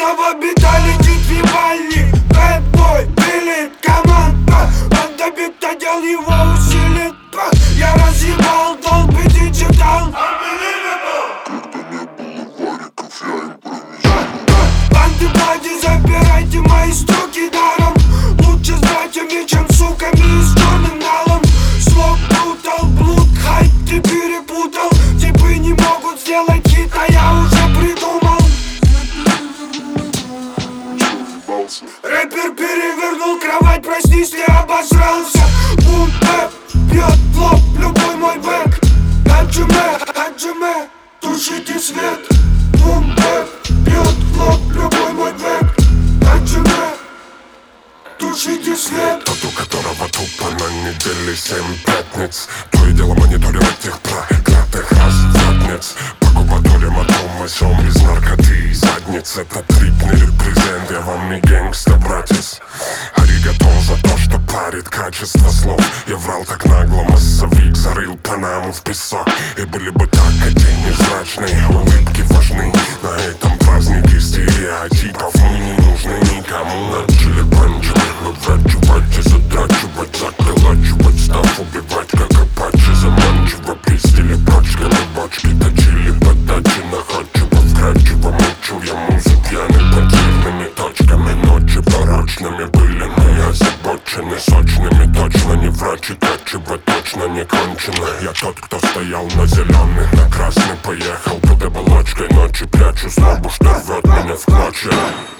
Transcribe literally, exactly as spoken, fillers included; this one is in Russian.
снова беда летит в ебальник. Бэтбой, пилит команда, банда битодел его усилит. Я разъебал долбы диджитал. Банды блади, забирайте мои строки даром. Лучше с братьями, чем суками и с черным налом. Слог путал, блуд, хайп ты перепутал. Типы не могут сделать хит, а я уже придумал. Рэпер перевернул кровать, проснись, ты обосрался. Бум-бэп, бьет в лоб любой мой бэк. Хаджиме, хаджиме, тушите свет. Бум-бэп, бьет в лоб любой мой бэк. Хаджиме, тушите свет. Тот, у которого тупо на неделе семь пятниц. То и дело мониторил этих проклятых развратниц. Покупателем atoма, сём без наркоты и задниц. Это трипный репрезент, я вам не гэнгста, братец. Аригато за то, что парит качество слов. Я врал так нагло, массовик зарыл Панаму в песок. И были бы так эти невзрачные улыбки важны. На этом празднике стереотипов мы не нужны никому. Начали панчевать, выворачивать и затрачивать, заколачивать, став убивать, как апачи. Заманчиво пиздили пачками бочки, точили подачи находчиво, вкрадчиво мучил я музык пьяный противными точками. Ночи порочными были мы озабочены сочными. Точно не врач и качево, точно не кончено. Я тот, кто стоял на зеленый, на красный поехал под оболочкой ночи. Прячу злобу, что рвет меня в клочья.